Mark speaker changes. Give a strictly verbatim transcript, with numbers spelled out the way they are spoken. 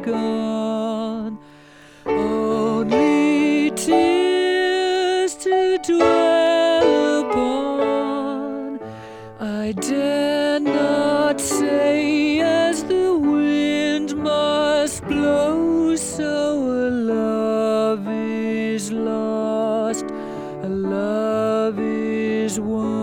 Speaker 1: gone. Only tears to dwell upon. I dare not say as the wind must blow, so a love is lost, a love is won.